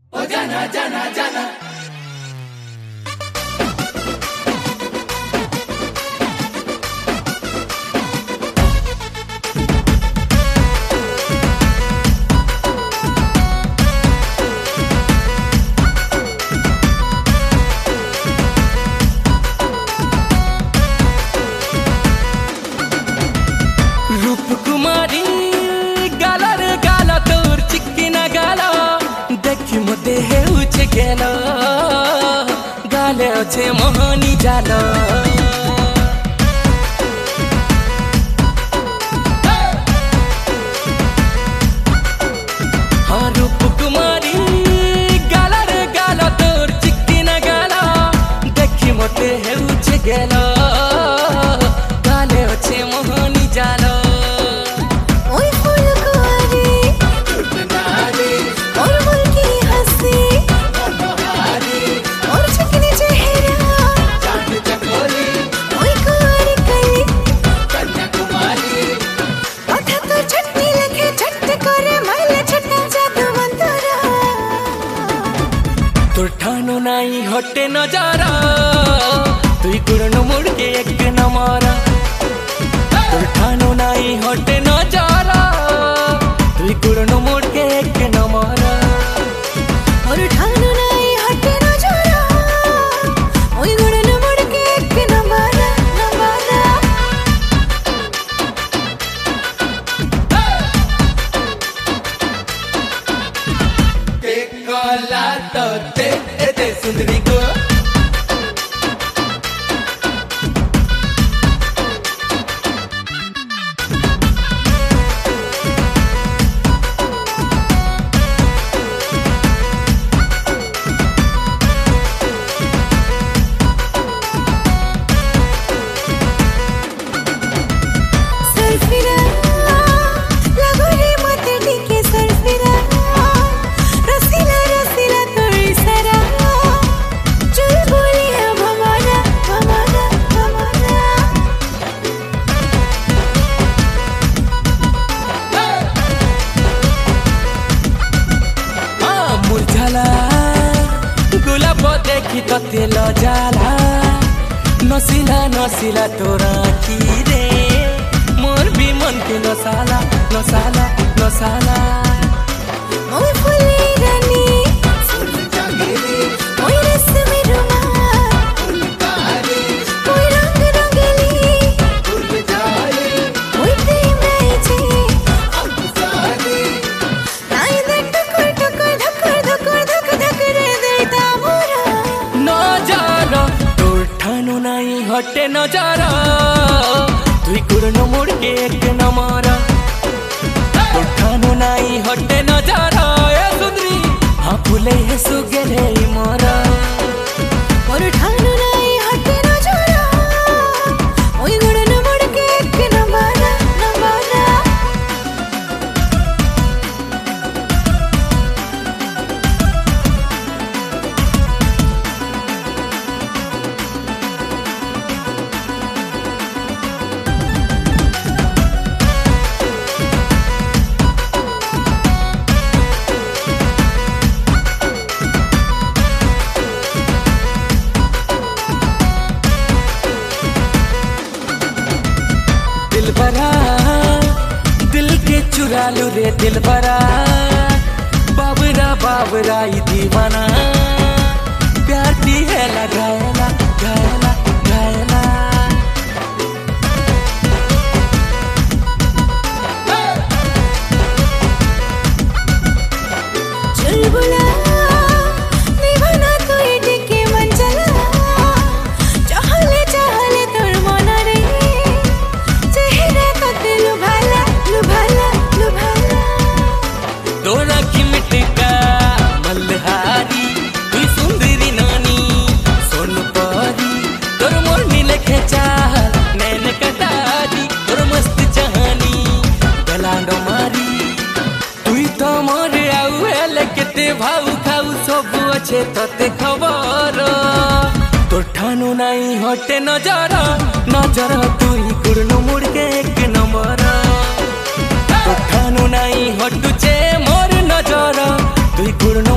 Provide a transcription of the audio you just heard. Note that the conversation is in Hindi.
ओ जाना जाना जाना कुमारी गाला रे गाला तोर चिक्किना गाला देखि मते हेउछे गेलो गाले अछे मोहनी जालो हाँ रूप कुमारी गाला रे गाला तोर चिक्किना गाला देखि मते हेउछे गेलो गाले अछे मोहनी जालो ठानो नाई हटे नजारा तुई कुरनो मुड़ के एक नमारा ठानो नाई हटे नजारा तुई कुरनो मुड़ के एक नमारा और ठानो नाई हटे नजारा ओई कुरनो मुड़ के एक नमारा नमारा के कोला तो ते सुंदरी को गुलाब देखी तो तेल जाला नसीला नसीला तोरा की रे मोर भी मन के नसाला नसाला नसाला ओए फुली रानी ओए रस्मी रुमाल ओए रंग रंगली ओए प्रेम नाइचे नाई दे टकर टकर धकर धकर धक धक रे देता मोरा नजारा तोर ठानो नाई हटे नजारा तुई कुरनो मुड़ के एक नमारा तोर ठानो नाई हटे नजारा ए सुंदरी हाँ फुले है सुगेले मोरा और ठानो नाई हटे नजारा ओई कुरनो मुड़ के एक नमारा नमारा दिलबरा दिल के चुरा लू रे दिलबरा बाबरा बाबरा ये दीवाना प्यार की है लगायला गायला गायला चुलबुला निभाना तो ये के मन चला चाहले तोर मन रे चेहरा कते लुभाला लुभाला लुभाला तोरा की मिटका मल्हारी तुई सुंदरी नानी सोन परी तोर मोर नीले खेचाल नैन कटारी तोर मस्त चाहनी गलांडो मारी तुई तो मोर आउले केते भाउ खाउ सब अच्छे तते खबर तोर ठानो नाई हटे नजारा नजर तुई कुरनो मुड़ के एक नंबर तोर ठानो नाई हटुचे मोर नजर तुई कुरनो